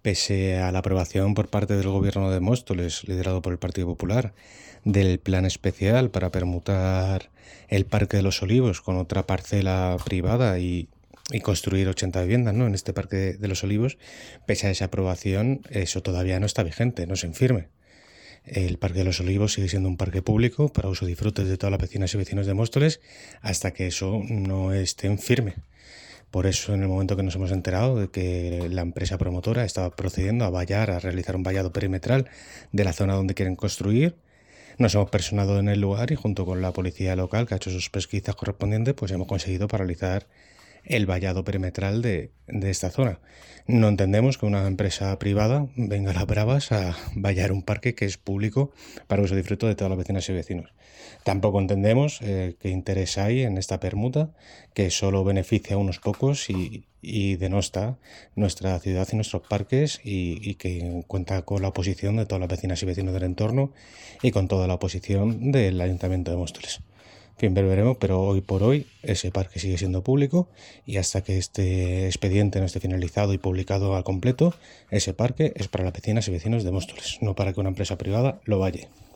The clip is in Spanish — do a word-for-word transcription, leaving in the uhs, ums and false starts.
Pese a la aprobación por parte del Gobierno de Móstoles, liderado por el Partido Popular, del plan especial para permutar el Parque de los Olivos con otra parcela privada y, y construir ochenta viviendas, ¿no?, en este Parque de los Olivos, pese a esa aprobación, eso todavía no está vigente, no es en firme. El Parque de los Olivos sigue siendo un parque público para uso y disfrute de todas las vecinas y vecinos de Móstoles hasta que eso no esté en firme. Por eso, en el momento que nos hemos enterado de que la empresa promotora estaba procediendo a vallar, a realizar un vallado perimetral de la zona donde quieren construir, nos hemos personado en el lugar y junto con la policía local, que ha hecho sus pesquisas correspondientes, pues hemos conseguido paralizar el vallado perimetral de, de esta zona. No entendemos que una empresa privada venga a las bravas a vallar un parque que es público para uso y disfrute de todas las vecinas y vecinos. Tampoco entendemos eh, qué interés hay en esta permuta que solo beneficia a unos pocos y, y denosta nuestra ciudad y nuestros parques y, y que cuenta con la oposición de todas las vecinas y vecinos del entorno y con toda la oposición del Ayuntamiento de Móstoles. En fin, veremos, pero hoy por hoy ese parque sigue siendo público y hasta que este expediente no esté finalizado y publicado al completo, ese parque es para las vecinas y vecinos de Móstoles, no para que una empresa privada lo valle.